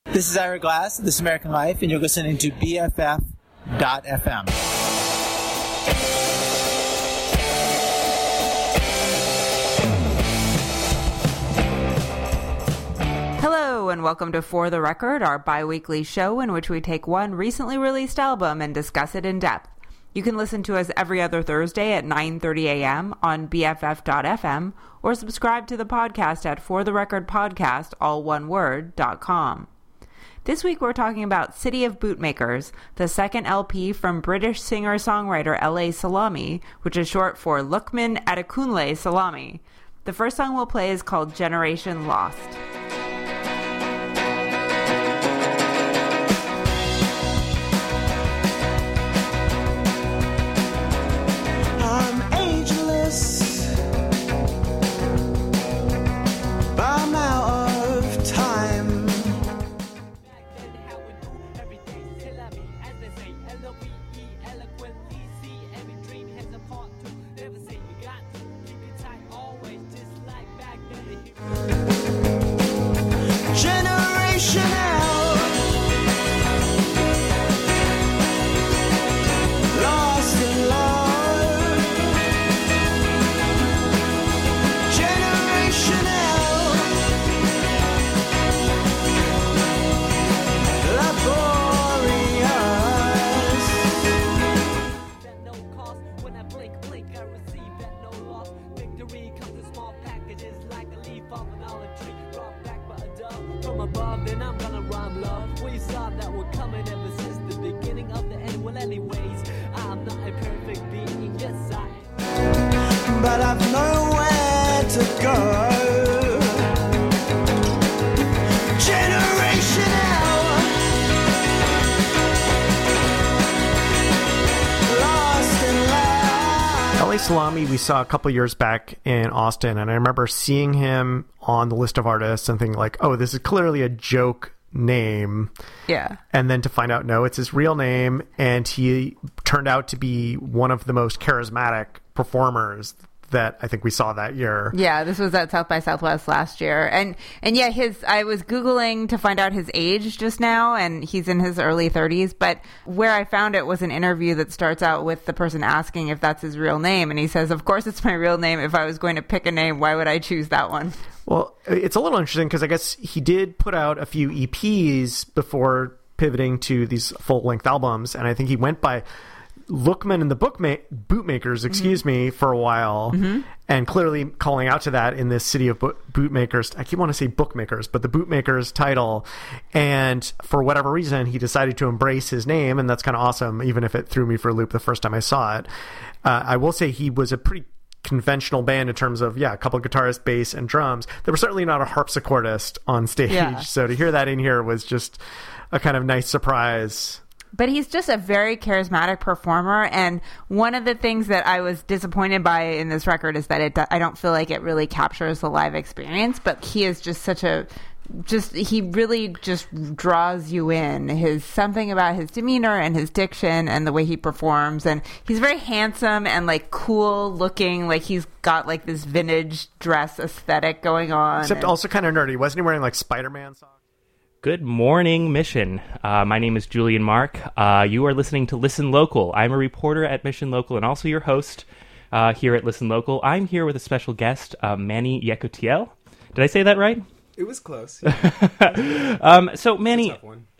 This is Ira Glass of This American Life, and you're listening to BFF.FM. Hello, and welcome to For the Record, our bi-weekly show in which we take one recently released album and discuss it in depth. You can listen to us every other Thursday at 9:30 a.m. on BFF.FM or subscribe to the podcast at fortherecordpodcast, all one word, .com. This week we're talking about City of Bootmakers, the second LP from British singer-songwriter L.A. Salami, which is short for Lukman Adekunle Salami. The first song we'll play is called Generation Lost. But I've nowhere to go. Generation L, lost in love. L.A. Salami we saw a couple years back in Austin, and I remember seeing him on the list of artists and thinking like, oh, this is clearly a joke name. Yeah. And then to find out, no, it's his real name, and he turned out to be one of the most charismatic performers that I think we saw that year. Yeah, this was at South by Southwest last year. And yeah, I was Googling to find out his age just now, and he's in his early 30s. But where I found it was an interview that starts out with the person asking if that's his real name. And he says, of course it's my real name. If I was going to pick a name, why would I choose that one? Well, it's a little interesting because I guess he did put out a few EPs before pivoting to these full-length albums. And I think he went by Lukman and the Bootmakers, for a while, and clearly calling out to that in this City of Bootmakers. I keep wanting to say Bookmakers, but the Bootmakers title. And for whatever reason, he decided to embrace his name, and that's kind of awesome, even if it threw me for a loop the first time I saw it. I will say he was a pretty conventional band in terms of, a couple of guitarists, bass, and drums. They were certainly not a harpsichordist on stage, so to hear that in here was just a kind of nice surprise. But he's just a very charismatic performer, and one of the things that I was disappointed by in this record is that I don't feel like it really captures the live experience, but he is just he really just draws you in. Something about his demeanor and his diction and the way he performs, and he's very handsome and like cool looking, like he's got like this vintage dress aesthetic going on. Except also kind of nerdy. Wasn't he wearing like Spider-Man socks? Good morning, Mission. My name is Julian Mark. You are listening to Listen Local. I'm a reporter at Mission Local and also your host here at Listen Local. I'm here with a special guest, Manny Yekutiel. Did I say that right? It was close. Yeah. So Manny,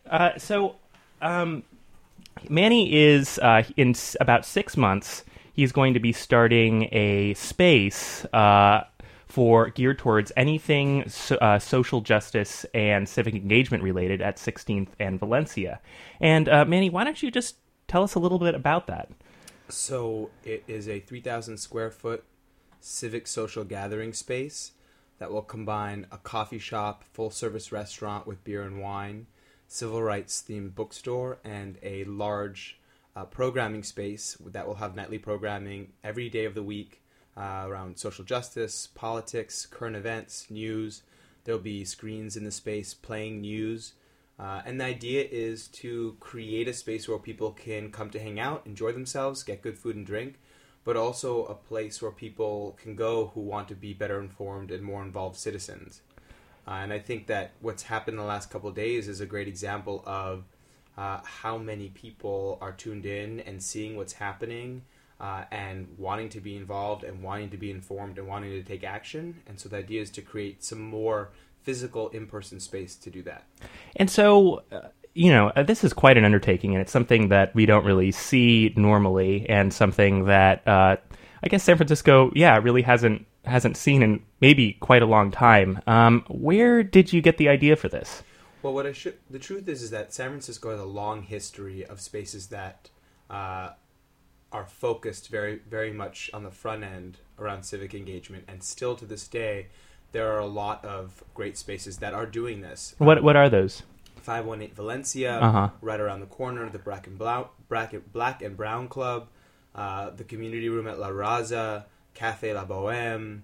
Manny is in about 6 months. He's going to be starting a space geared towards anything social justice and civic engagement related at 16th and Valencia. And Manny, why don't you just tell us a little bit about that? So it is a 3,000 square foot civic social gathering space that will combine a coffee shop, full service restaurant with beer and wine, civil rights themed bookstore, and a large programming space that will have nightly programming every day of the week. Around social justice, politics, current events, news. There'll be screens in the space playing news. And the idea is to create a space where people can come to hang out, enjoy themselves, get good food and drink, but also a place where people can go who want to be better informed and more involved citizens. And I think that what's happened in the last couple of days is a great example of how many people are tuned in and seeing what's happening and wanting to be involved and wanting to be informed and wanting to take action. And so the idea is to create some more physical in-person space to do that. And so, this is quite an undertaking, and it's something that we don't really see normally, and something that I guess San Francisco, really hasn't seen in maybe quite a long time. Where did you get the idea for this? Well, the truth is that San Francisco has a long history of spaces that are focused very, very much on the front end around civic engagement, and still to this day, there are a lot of great spaces that are doing this. What are those? 518 Valencia, right around the corner, the Black and Brown Club, the community room at La Raza, Café La Bohème,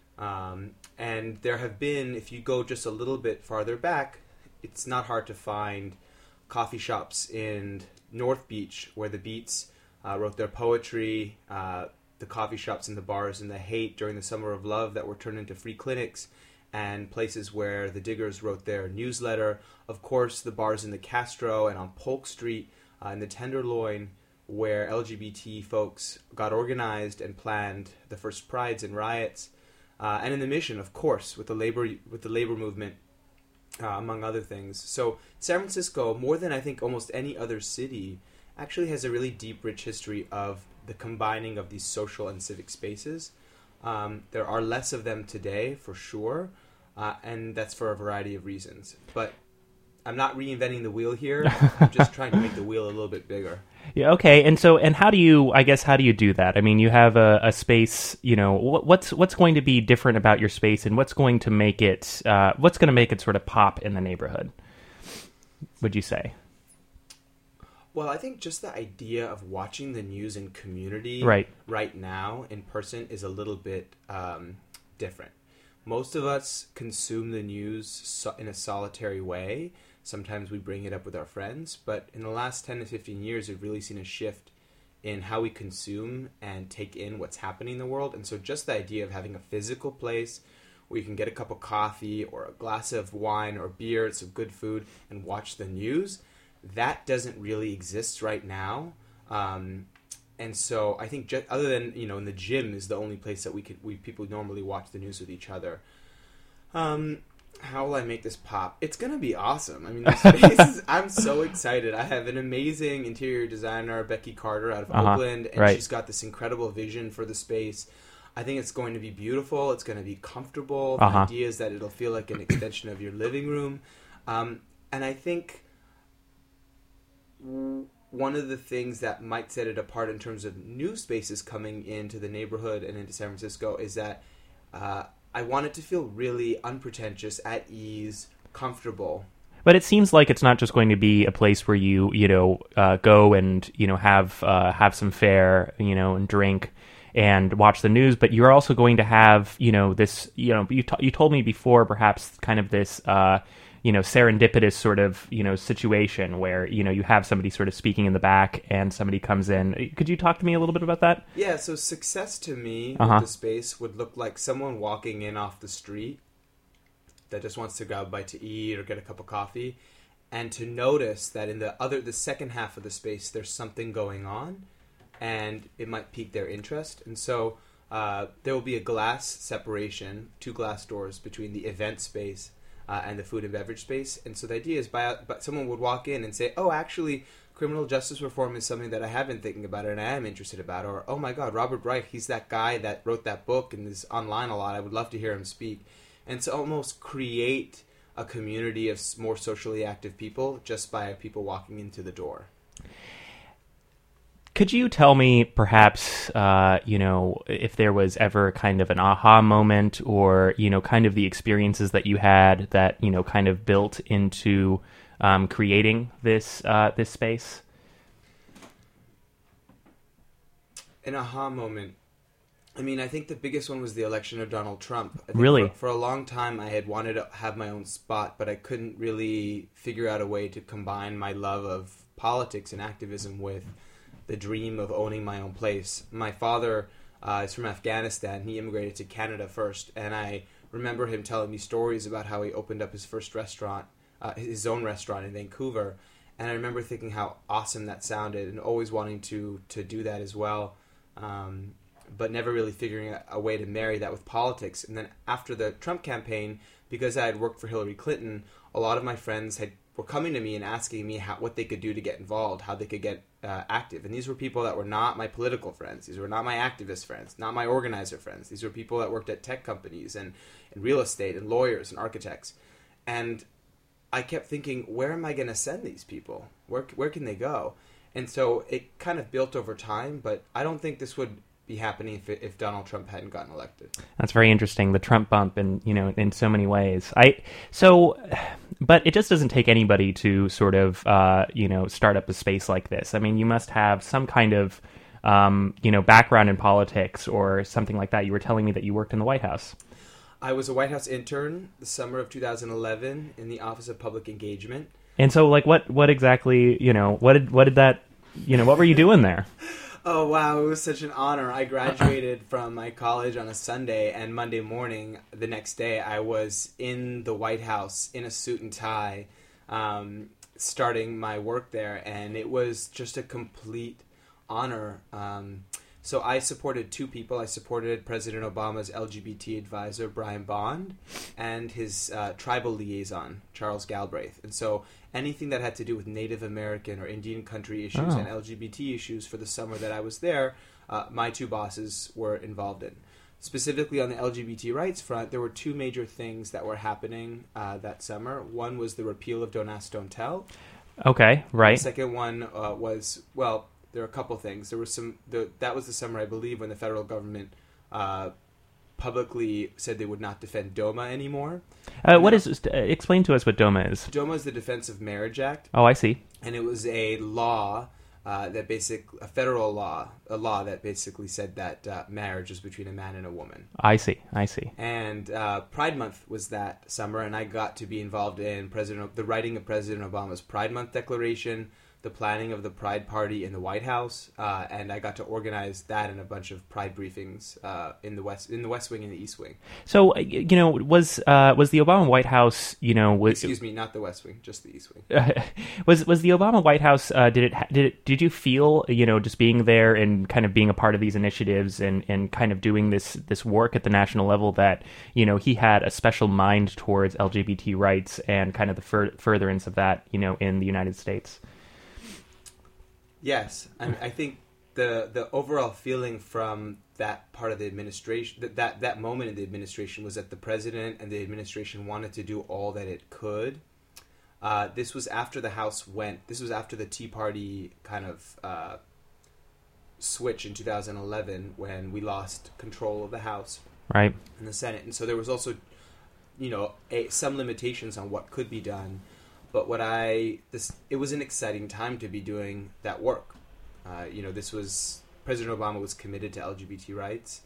and there have been, if you go just a little bit farther back, it's not hard to find coffee shops in North Beach where the Beats wrote their poetry, the coffee shops and the bars in the Haight during the Summer of Love that were turned into free clinics, and places where the Diggers wrote their newsletter. Of course, the bars in the Castro and on Polk Street in the Tenderloin, where LGBT folks got organized and planned the first prides and riots, and in the Mission, of course, with the labor movement, among other things. So San Francisco, more than I think almost any other city, actually has a really deep, rich history of the combining of these social and civic spaces. There are less of them today, for sure, and that's for a variety of reasons. But I'm not reinventing the wheel here. I'm just trying to make the wheel a little bit bigger. Yeah. Okay. And how do you do that? I mean, you have a space. What's going to be different about your space, and what's going to make it sort of pop in the neighborhood? Would you say? Well, I think just the idea of watching the news in community right now in person is a little bit different. Most of us consume the news in a solitary way. Sometimes we bring it up with our friends, but in the last 10 to 15 years, we've really seen a shift in how we consume and take in what's happening in the world. And so just the idea of having a physical place where you can get a cup of coffee or a glass of wine or beer, some good food, and watch the news, that doesn't really exist right now. And so I think other than, in the gym is the only place that people normally watch the news with each other. How will I make this pop? It's going to be awesome. I mean, this space I'm so excited. I have an amazing interior designer, Becky Carter, out of Oakland, and she's got this incredible vision for the space. I think it's going to be beautiful. It's going to be comfortable. The idea is that it'll feel like an extension of your living room. And I think one of the things that might set it apart in terms of new spaces coming into the neighborhood and into San Francisco is that I want it to feel really unpretentious, at ease, comfortable. But it seems like it's not just going to be a place where you go and have some fare, and drink and watch the news, but you're also going to have this you told me before perhaps kind of this serendipitous sort of situation where you have somebody sort of speaking in the back and somebody comes in. Could you talk to me a little bit about that? Yeah, so success to me with the space would look like someone walking in off the street that just wants to grab a bite to eat or get a cup of coffee, and to notice that in the second half of the space there's something going on and it might pique their interest. And so there will be a glass separation, 2 glass doors between the event space and the food and beverage space. And so the idea is but someone would walk in and say, oh, actually, criminal justice reform is something that I have been thinking about and I am interested about. Or, oh my God, Robert Reich, he's that guy that wrote that book and is online a lot. I would love to hear him speak. And to almost create a community of more socially active people just by people walking into the door. Could you tell me, perhaps, if there was ever kind of an aha moment or, kind of the experiences that you had that, kind of built into creating this space? An aha moment. I mean, I think the biggest one was the election of Donald Trump. I think really? For a long time, I had wanted to have my own spot, but I couldn't really figure out a way to combine my love of politics and activism with the dream of owning my own place. My father is from Afghanistan. He immigrated to Canada first, and I remember him telling me stories about how he opened up his first restaurant, his own restaurant in Vancouver. And I remember thinking how awesome that sounded and always wanting to do that as well, but never really figuring a way to marry that with politics. And then after the Trump campaign, because I had worked for Hillary Clinton, a lot of my friends were coming to me and asking me what they could do to get involved, how they could get active. And these were people that were not my political friends. These were not my activist friends, not my organizer friends. These were people that worked at tech companies and in real estate and lawyers and architects. And I kept thinking, where am I going to send these people? Where can they go? And so it kind of built over time, but I don't think this would be happening if Donald Trump hadn't gotten elected. That's very interesting, the Trump bump, and in so many ways. But it just doesn't take anybody to sort of start up a space like this. I mean, you must have some kind of background in politics or something like that. You were telling me that you worked in the White House. I was a White House intern the summer of 2011 in the Office of Public Engagement. And so, like, what exactly, what were you doing there? Oh, wow, it was such an honor. I graduated from my college on a Sunday, and Monday morning, the next day, I was in the White House in a suit and tie, starting my work there, and it was just a complete honor. So I supported two people. I supported President Obama's LGBT advisor, Brian Bond, and his tribal liaison, Charles Galbraith. And so anything that had to do with Native American or Indian country issues and LGBT issues for the summer that I was there, my two bosses were involved in. Specifically on the LGBT rights front, there were two major things that were happening that summer. One was the repeal of Don't Ask, Don't Tell. Okay, right. The second one was, well, there are a couple things. There was that was the summer, I believe, when the federal government publicly said they would not defend DOMA anymore. What is? Explain to us what DOMA is. DOMA is the Defense of Marriage Act. Oh, I see. And it was a law a federal law, that basically said that marriage is between a man and a woman. I see. And Pride Month was that summer, and I got to be involved in the writing of President Obama's Pride Month declaration, the planning of the Pride Party in the White House, and I got to organize that and a bunch of Pride briefings in the West Wing and the East Wing. So, was the Obama White House, excuse me, not the West Wing, just the East Wing. Was the Obama White House? Did you feel, just being there and kind of being a part of these initiatives and kind of doing this work at the national level that he had a special mind towards LGBT rights and kind of the furtherance of that in the United States? Yes, I think the overall feeling from that part of the administration, that moment in the administration, was that the president and the administration wanted to do all that it could. This was after the House this was after the Tea Party kind of switch in 2011 when we lost control of the House, right, and the Senate. And so there was also, some limitations on what could be done. But it was an exciting time to be doing that work. This was President Obama was committed to LGBT rights,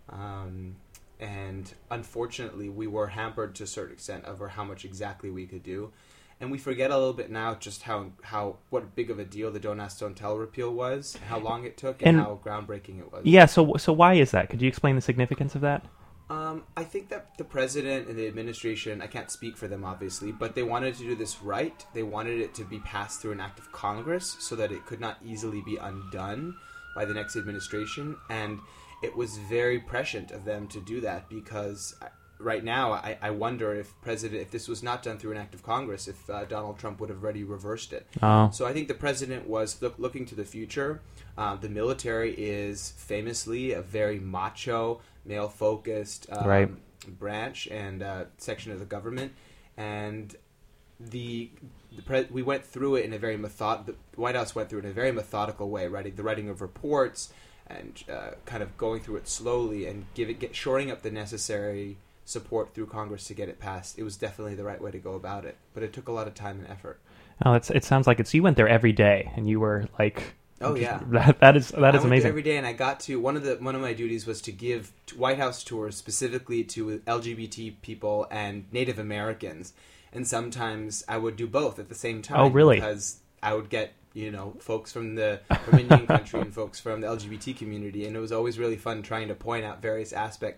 and unfortunately, we were hampered to a certain extent over how much exactly we could do, and we forget a little bit now just what big of a deal the Don't Ask, Don't Tell repeal was, how long it took, and how groundbreaking it was. Yeah. So why is that? Could you explain the significance of that? I think that the president and the administration, I can't speak for them obviously, but they wanted to do this right. They wanted it to be passed through an act of Congress so that it could not easily be undone by the next administration. And it was very prescient of them to do that because right now I wonder if this was not done through an act of Congress, if Donald Trump would have already reversed it. Oh. So I think the president was looking to the future. The military is famously a very macho, male-focused branch and section of the government, and we went through it in a very the White House went through it in a very methodical way, the writing of reports and kind of going through it slowly and shoring up the necessary support through Congress to get it passed. It was definitely the right way to go about it, but it took a lot of time and effort. Oh, it sounds like you went there every day, and you were like. Oh yeah, that is I went amazing. there every day, and I got to one of my duties was to give White House tours specifically to LGBT people and Native Americans, and sometimes I would do both at the same time. Oh really? Because I would get folks from Indian country and folks from the LGBT community, and it was always really fun trying to point out various aspects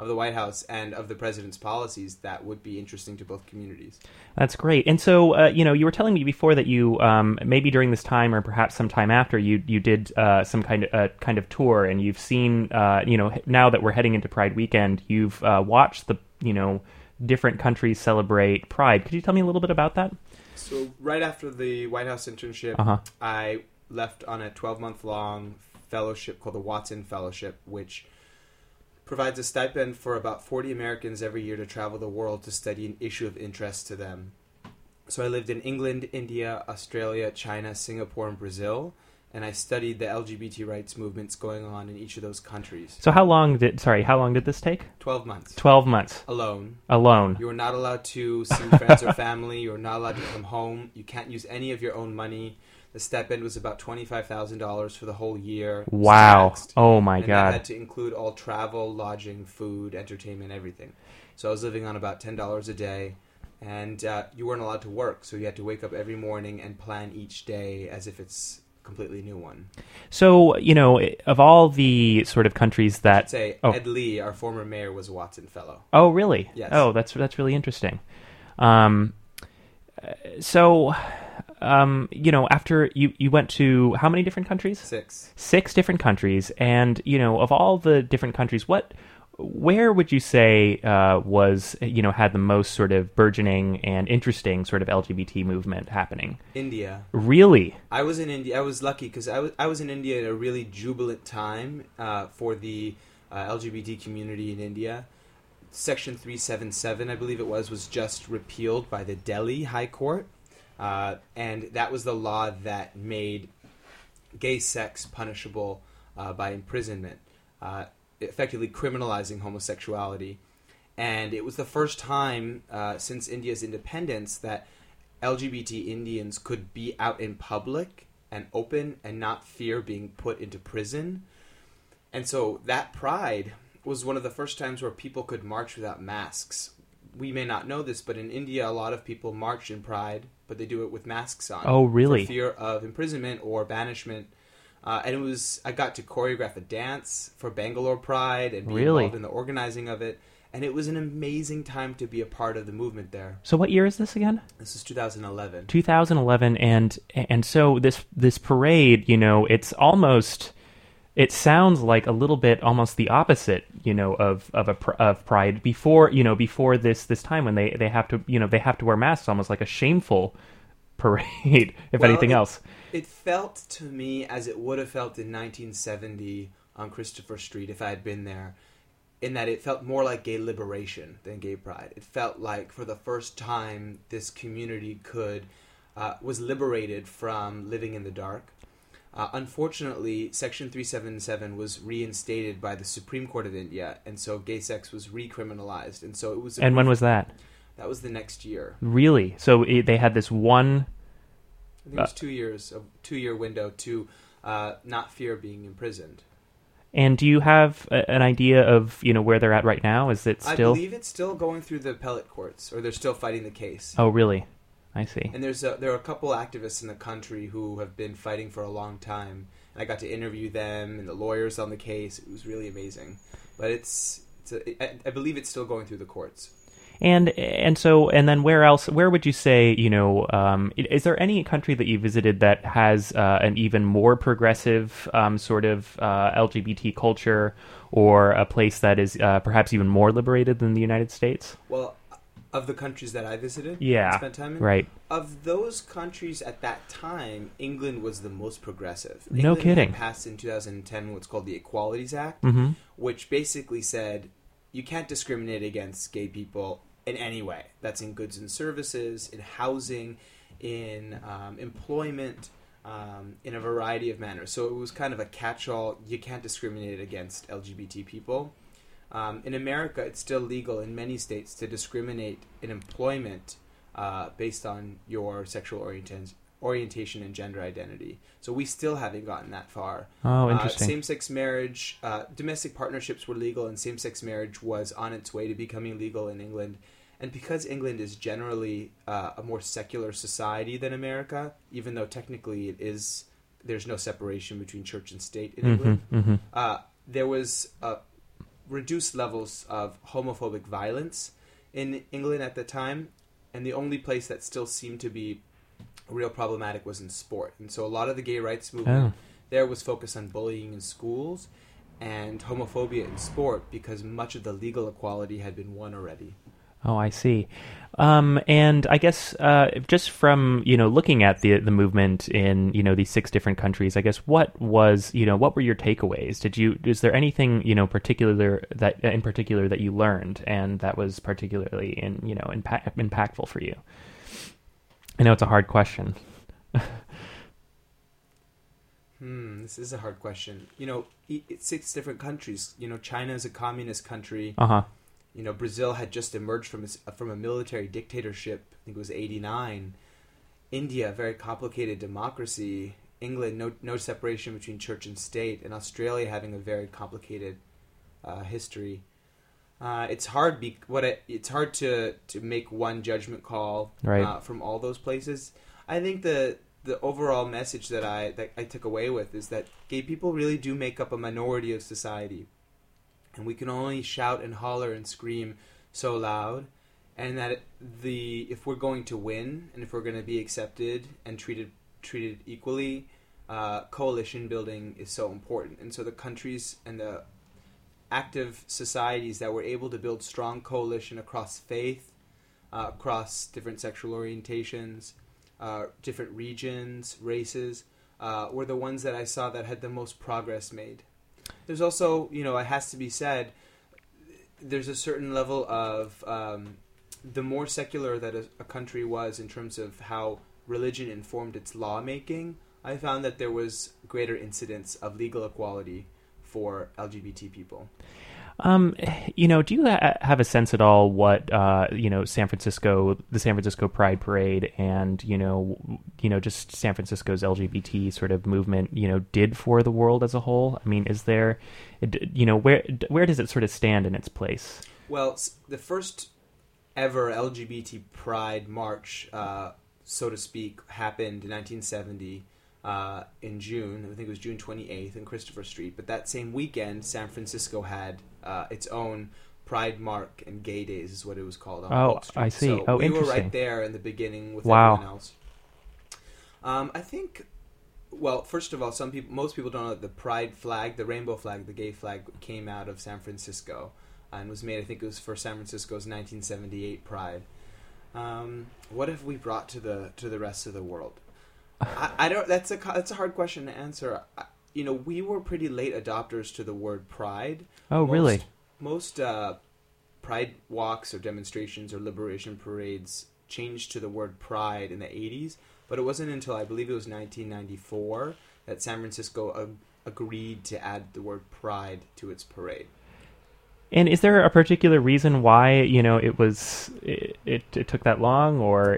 of the White House and of the president's policies that would be interesting to both communities. That's great. And so, you were telling me before that you maybe during this time or perhaps some time after you did some kind of tour, and you've seen now that we're heading into Pride weekend, you've watched the different countries celebrate Pride. Could you tell me a little bit about that? So right after the White House internship, I left on a 12-month-long fellowship called the Watson Fellowship, which provides a stipend for about 40 Americans every year to travel the world to study an issue of interest to them. So I lived in England, India, Australia, China, Singapore, and Brazil, and I studied the LGBT rights movements going on in each of those countries. So how long did this take? 12 months. 12 months. Alone. Alone. You are not allowed to see friends or family. You are not allowed to come home. You can't use any of your own money. The stipend was about $25,000 for the whole year. Wow. Taxed. Oh, my and God. that had to include all travel, lodging, food, entertainment, everything. So I was living on about $10 a day, and you weren't allowed to work. So you had to wake up every morning and plan each day as if it's a completely new one. So, of all the sort of countries that... Ed Lee, our former mayor, was a Watson Fellow. Oh, really? Yes. Oh, that's really interesting. After you went to how many different countries? 6. 6 different countries, and of all the different countries, where would you say was had the most sort of burgeoning and interesting sort of LGBT movement happening? India. Really? I was in India. I was lucky because I was in India at a really jubilant time for the LGBT community in India. Section 377, I believe it was just repealed by the Delhi High Court. And that was the law that made gay sex punishable by imprisonment, effectively criminalizing homosexuality. And it was the first time since India's independence that LGBT Indians could be out in public and open and not fear being put into prison. And so that Pride was one of the first times where people could march without masks. We may not know this, but in India, a lot of people march in Pride, but they do it with masks on. Oh, really? For fear of imprisonment or banishment. And I got to choreograph a dance for Bangalore Pride and be involved in the organizing of it. And it was an amazing time to be a part of the movement there. So what year is this again? This is 2011. 2011, and so this parade, it's almost... It sounds like a little bit almost the opposite, of Pride before this time when they have to wear masks, almost like a shameful parade, if anything else. It felt to me as it would have felt in 1970 on Christopher Street if I had been there, in that it felt more like gay liberation than gay pride. It felt like for the first time this community was liberated from living in the dark. Unfortunately, Section 377 was reinstated by the Supreme Court of India, and so gay sex was recriminalized. And so it was. And when was that? That was the next year. Really? So they had this one. I think it was 2 years, a 2-year window to not fear being imprisoned. And do you have an idea of where they're at right now? Is it still? I believe it's still going through the appellate courts, or they're still fighting the case. Oh, really? I see. And there are a couple activists in the country who have been fighting for a long time, and I got to interview them and the lawyers on the case. It was really amazing, but I believe it's still going through the courts. And then where else? Where would you say? Is there any country that you visited that has an even more progressive sort of LGBT culture, or a place that is perhaps even more liberated than the United States? Well. Of the countries that I visited and spent time in? Right. Of those countries at that time, England was the most progressive. No kidding. Had passed in 2010 what's called the Equalities Act, which basically said you can't discriminate against gay people in any way. That's in goods and services, in housing, in employment, in a variety of manners. So it was kind of a catch-all. You can't discriminate against LGBT people. In America, it's still legal in many states to discriminate in employment based on your sexual orientation and gender identity. So we still haven't gotten that far. Oh, interesting. Same-sex marriage, domestic partnerships were legal, and same-sex marriage was on its way to becoming legal in England. And because England is generally a more secular society than America, even though technically there's no separation between church and state in England, there was a reduced levels of homophobic violence in England at the time, and the only place that still seemed to be real problematic was in sport. And so a lot of the gay rights movement there was focused on bullying in schools and homophobia in sport because much of the legal equality had been won already. Oh, I see. And I guess just from looking at the movement in these 6 different countries, I guess what were your takeaways? Is there anything in particular that you learned and that was particularly impactful for you? I know it's a hard question. This is a hard question. It's 6 different countries. China is a communist country. Brazil had just emerged from a military dictatorship. I think it was '89. India, a very complicated democracy. England, no separation between church and state. And Australia having a very complicated history. It's hard. It's hard to make one judgment call from all those places. I think the overall message that I took away with is that gay people really do make up a minority of society. And we can only shout and holler and scream so loud, and that if we're going to win and if we're going to be accepted and treated equally, coalition building is so important. And so the countries and the active societies that were able to build strong coalition across faith, across different sexual orientations, different regions, races, were the ones that I saw that had the most progress made. There's also, it has to be said, there's a certain level of the more secular that a country was in terms of how religion informed its lawmaking, I found that there was greater incidence of legal equality for LGBT people. Do you have a sense at all what the San Francisco Pride Parade and just San Francisco's LGBT sort of movement did for the world as a whole? I mean, is there where does it sort of stand in its place? Well, the first ever LGBT Pride March, so to speak, happened in 1970. In June, I think it was June 28th in Christopher Street. But that same weekend, San Francisco had its own Pride Mark and Gay Days, is what it was called. On Oak Street. I see. So we interesting. were right there in the beginning with everyone else. I think, well, first of all, most people don't know that the Pride flag, the rainbow flag, the gay flag, came out of San Francisco and was made. I think it was for San Francisco's 1978 Pride. What have we brought to the rest of the world? I don't. That's a hard question to answer. We were pretty late adopters to the word pride. Oh, really? Most pride walks or demonstrations or liberation parades changed to the word pride in the 80s, but it wasn't until I believe it was 1994 that San Francisco agreed to add the word pride to its parade. And is there a particular reason why it took that long, or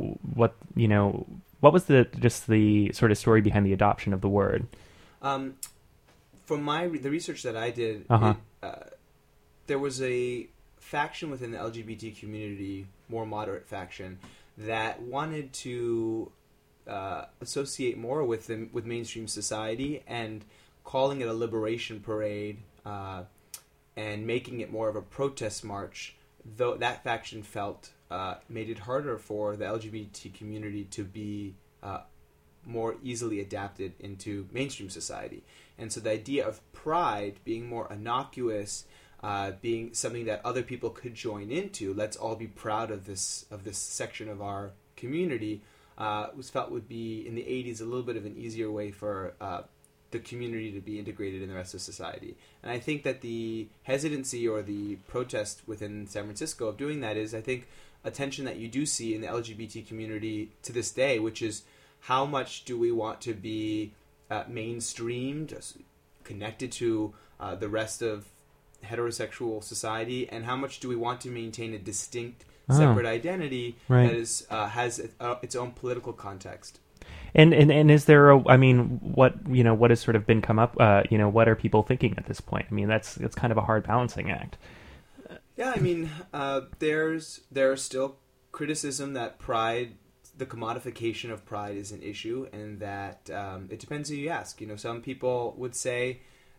what was the sort of story behind the adoption of the word? From the research that I did, there was a faction within the LGBT community, more moderate faction, that wanted to associate more with mainstream society and calling it a liberation parade and making it more of a protest march. Though that faction felt made it harder for the LGBT community to be more easily adapted into mainstream society. And so the idea of pride being more innocuous, being something that other people could join into, let's all be proud of this section of our community, was felt would be, in the 80s, a little bit of an easier way for the community to be integrated in the rest of society. And I think that the hesitancy or the protest within San Francisco of doing that is, I think, a tension that you do see in the LGBT community to this day, which is how much do we want to be mainstreamed, connected to the rest of heterosexual society, and how much do we want to maintain a distinct, separate identity that is has its own political context. And is there what has sort of been come up? What are people thinking at this point? I mean, that's kind of a hard balancing act. Yeah, I mean, there's still criticism that pride, the commodification of pride, is an issue, and that it depends who you ask. Some people would say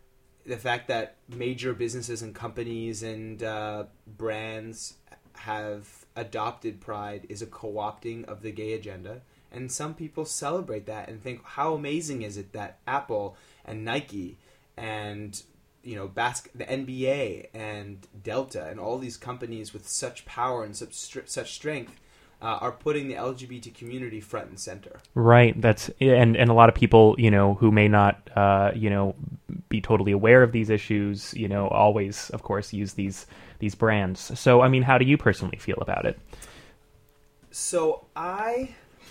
the fact that major businesses and companies and brands have adopted Pride is a co-opting of the gay agenda. And some people celebrate that and think, how amazing is it that Apple and Nike and the NBA and Delta and all these companies with such power and such strength are putting the LGBT community front and center. Right. That's and a lot of people, who may not, be totally aware of these issues, always, of course, use these brands. So, I mean, how do you personally feel about it? So I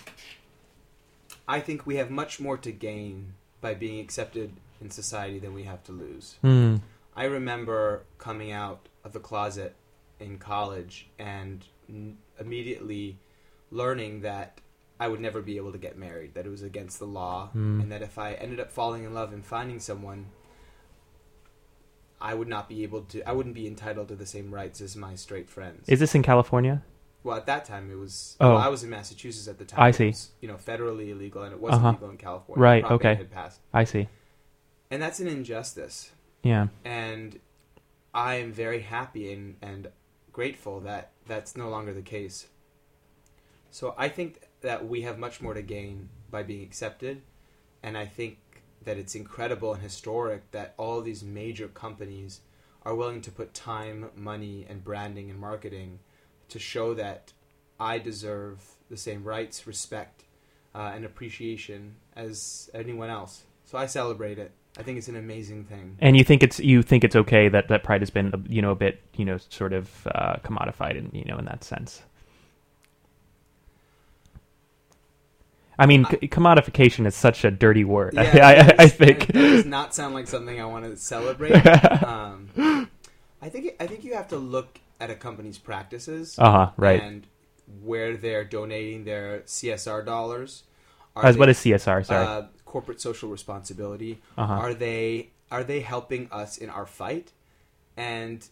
think we have much more to gain by being accepted in society than we have to lose. I remember coming out of the closet in college and immediately learning that I would never be able to get married, that it was against the law, and that if I ended up falling in love and finding someone, I wouldn't be entitled to the same rights as my straight friends. Is this in California? Well, at that time it was. Oh. Well, I was in Massachusetts at the time. I see. It was, federally illegal, and it wasn't legal in California. Right. Probably Okay. had passed. I see. And that's an injustice. Yeah. And I am very happy and grateful that that's no longer the case. So I think that we have much more to gain by being accepted, and I think that it's incredible and historic that all these major companies are willing to put time, money, and branding and marketing to show that I deserve the same rights, respect, and appreciation as anyone else. So I celebrate it. I think it's an amazing thing. And you think it's okay that Pride has been a bit sort of commodified in that sense. I mean, commodification is such a dirty word. Yeah, I think that does not sound like something I want to celebrate. I think you have to look at a company's practices, right, and where they're donating their CSR dollars. What is CSR? Sorry, corporate social responsibility. Uh-huh. Are they helping us in our fight? And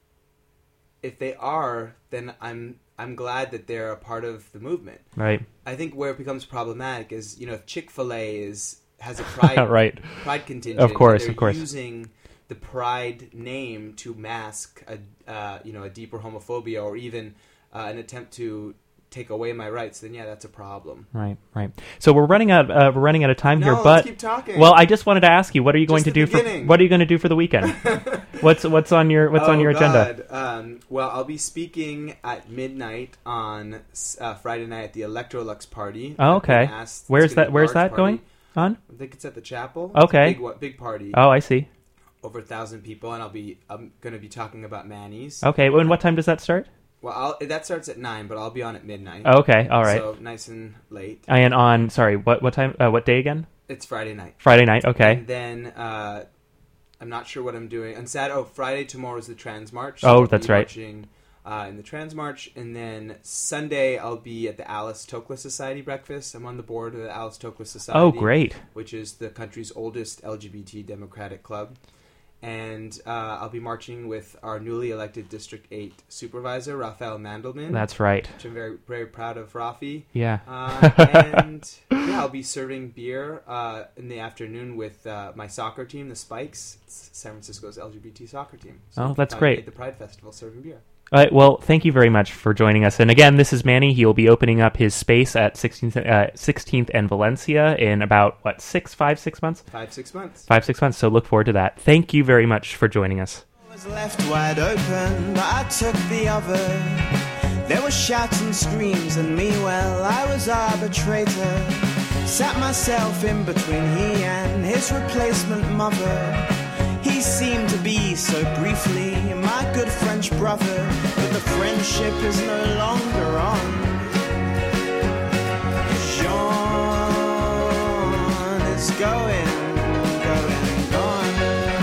if they are, then I'm glad that they're a part of the movement. Right. I think where it becomes problematic is, if Chick-fil-A has a pride right. pride contingent, of course, using the Pride name to mask a deeper homophobia or even an attempt to take away my rights, then yeah, that's a problem. Right. So we're running out of time here, but let's keep talking. Well, I just wanted to ask you, what are you going to do beginning. What are you going to do for the weekend? What's on your agenda? Well, I'll be speaking at midnight on Friday night at the Electrolux party. Oh, okay. Where's that going on? I think it's at the chapel. Okay. It's a big party. Oh, I see. Over 1,000 people, and I'm going to be talking about Manny's. Okay. And what time does that start? Well, that starts at 9, but I'll be on at midnight. Oh, okay. All right. So nice and late. And on, sorry, what time? What day again? It's Friday night. Friday night. Okay. And then I'm not sure what I'm doing. On Friday tomorrow is the Trans March. So that's right. Marching, in the Trans March, and then Sunday I'll be at the Alice Toklas Society breakfast. I'm on the board of the Alice Toklas Society. Oh, great! Which is the country's oldest LGBT democratic club. And I'll be marching with our newly elected District 8 supervisor, Raphael Mandelman. That's right. Which I'm very, very proud of, Rafi. Yeah. And I'll be serving beer in the afternoon with my soccer team, the Spikes. It's San Francisco's LGBT soccer team. So that's great. At the Pride Festival, serving beer. All right, well, thank you very much for joining us. And again, this is Manny. He'll be opening up his space at 16th and Valencia in about, 6 months? 5-6 months. 5-6 months, so look forward to that. Thank you very much for joining us. I was left wide open, but I took the other. There were shouts and screams, and me, well, I was arbitrator. Sat myself in between he and his replacement mother. He seemed to be so briefly my good French brother, but the friendship is no longer on. Jean is going, gone.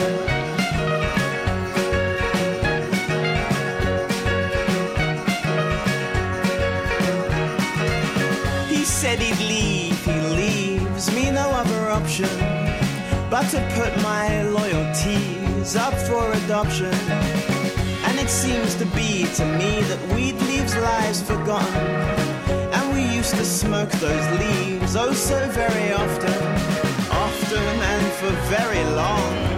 He said he'd leave, he leaves me no other option but to put my loyalties up for adoption. And it seems to be to me that weed leaves lives forgotten, and we used to smoke those leaves oh so very often and for very long.